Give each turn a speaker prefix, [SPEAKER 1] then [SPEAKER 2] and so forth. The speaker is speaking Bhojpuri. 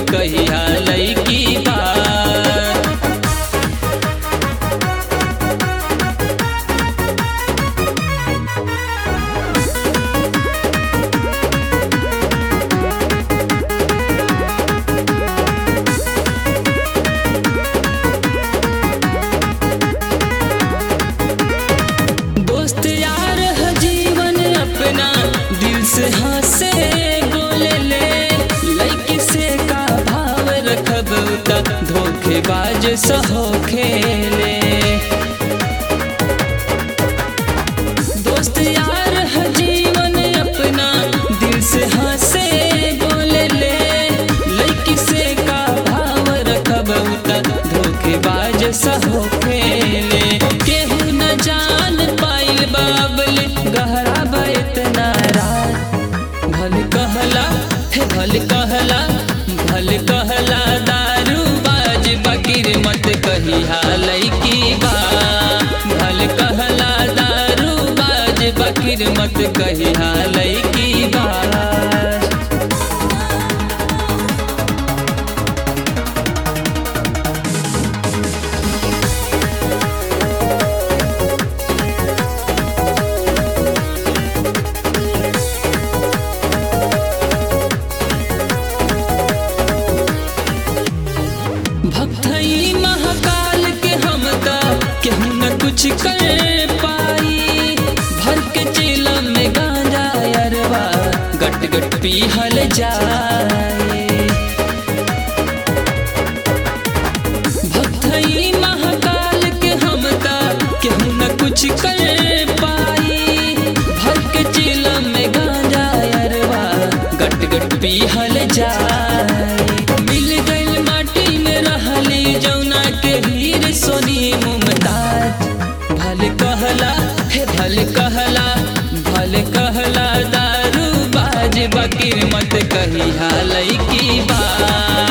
[SPEAKER 1] कहिया लईकी बा। दोस्त यार है जीवन अपना, दिल से हंसे बोले ले, लड़की से का भाव रखब त धोखेबाज सहो खेले। दोस्त यार है जीवन अपना, दिल से हंसे बोले ले, लड़की से का भाव रखब त धोखेबाज सहो खेले। केहू न जान पाइल बाबल गहरा बा इतना रात, भल कहला हे भल कहला, भल कहला दारू बाज बकीर मत कहिया लईकी बा। भल कहला दारू बाज बकीर मत कहिया लईकी बा। भक्तई महाकाल के हम ता केहू न कुछ कर पाई, भर के चेला में गांजा अरवा गट गट पीहल जाए। भक्तई महाकाल के हम ता केहू न कुछ कर पाई, भर के चेला में गांजा अरवा गट गट पीहल जाए। मिल गइल माटी में रहली जौना के हीर सोनी मुमताज, भल कहला हे भल कहला, भल कहला दारू बाज बकीर मत कहिया लईकी बा।